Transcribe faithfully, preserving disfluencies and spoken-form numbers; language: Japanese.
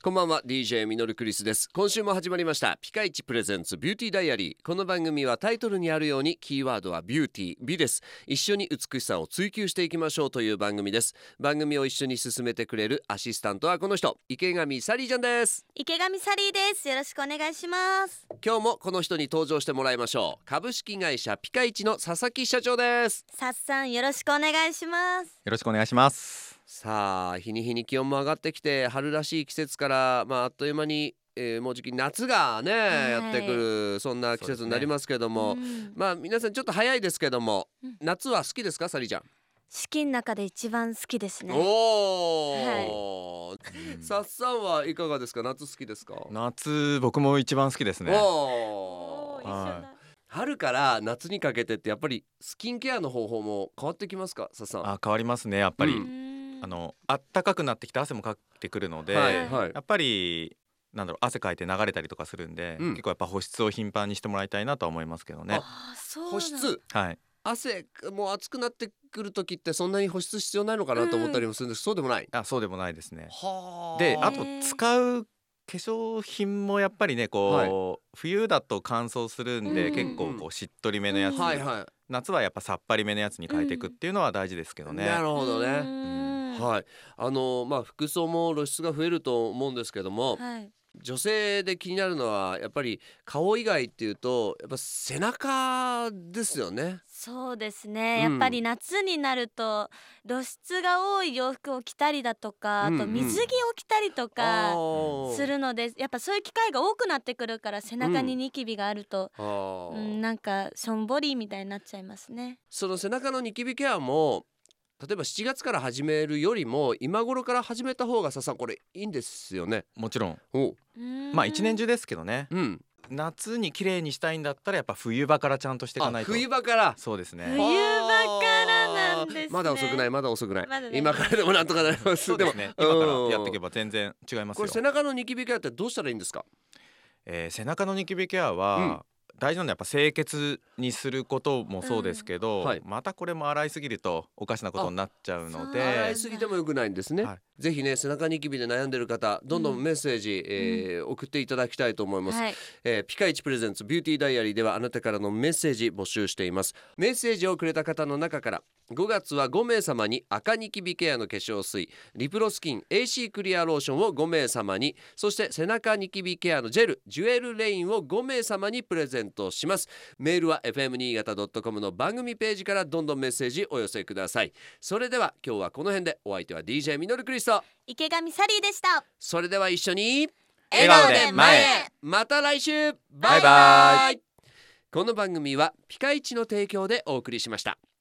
こんばんは、 ディージェー ミノルクリスです。今週も始まりましたピカイチプレゼンツビューティーダイアリー。この番組はタイトルにあるようにキーワードはビューティー、美です。一緒に美しさを追求していきましょうという番組です。番組を一緒に進めてくれるアシスタントはこの人、池上サリーちゃんです。 池上サリーです。よろしくお願いします。 今日もこの人に登場してもらいましょう。株式会社ピカイチの佐々木社長です。 さっさん、よろしくお願いします。 よろしくお願いします。 さあ、日に日に気温も上がってきて、春らしい季節から、まあ、あっという間に、えー、もうじき夏がね、はい、やってくる、そんな季節になりますけども、ね、うん、まあ皆さんちょっと早いですけども、うん、夏は好きですか、サリちゃん？ 四季の中で一番好きですね。 おー、はい、さっさんはいかがですか？夏好きですか？ 夏、僕も一番好きですね。 おー、はい、春から夏にかけてってやっぱりスキンケアの方法も変わってきますか、さっさん？ あ、変わりますね、やっぱり、うん、あの暖かくなってきて汗もかいてくるので、はいはい、やっぱりなんだろう、汗かいて流れたりとかするんで、うん、結構やっぱ保湿を頻繁にしてもらいたいなとは思いますけどね。 あ、そう保湿、 はい、 汗もう暑くなってくる時ってそんなに保湿必要ないのかなと思ったりもするんですけど、うん、そうでもない？ あ、そうでもないですね。 はで、あと使う化粧品もやっぱりね、こう、はい、冬だと乾燥するんで、うん、結構こうしっとりめのやつ、うん、はいはい、夏はやっぱさっぱりめのやつに変えていくっていうのは大事ですけどね、 うん、なるほどね、うん、はい、あのまあ服装も露出が増えると思うんですけども、はい、女性で気になるのはやっぱり顔以外っていうとやっぱ背中ですよね。 そうですね、やっぱり夏になると露出が多い洋服を着たりだとか、うんうん、あと水着を着たりとかするので、やっぱそういう機会が多くなってくるから、背中にニキビがあると、うんうん、なんかしょんぼりみたいになっちゃいますね。 その背中のニキビケアも例えばしちがつから始めるよりも今頃から始めた方がささんこれいいんですよね？ もちろん。おまあ一年中ですけどね、うん、夏に綺麗にしたいんだったらやっぱ冬場からちゃんとしていかないと。 冬場から。 そうですね、 冬場からなんですね。 まだ遅くない、まだ遅くない、 ま、 今からでもなんとかなります。 そうですね、今からやっていけば全然違いますよ。 これ背中のニキビケアってどうしたらいいんですか？ えー、背中のニキビケアは、うん、大事なのはやっぱ清潔にすることもそうですけど、うんはい、またこれも洗いすぎるとおかしなことになっちゃうので、 洗いすぎても良くないんですね、はい、ぜひね背中ニキビで悩んでる方どんどんメッセージ、うんえー、送っていただきたいと思います、はいえー、ピカイチプレゼンツビューティーダイアリーではあなたからのメッセージ募集しています。メッセージをくれた方の中からごがつはごめい様に赤ニキビケアの化粧水リプロスキン エーシー クリアローションをごめい様に、そして背中ニキビケアのジェルジュエルレインをごめい様にプレゼントします。メールは エフエム 新潟 ドットコム の番組ページからどんどんメッセージお寄せください。それでは今日はこの辺で。お相手は ディージェー ミノルクリスト、 池上サリーでした。 それでは一緒に笑顔で前へ。 また来週、 バイバイ。 この番組はピカイチの提供でお送りしました。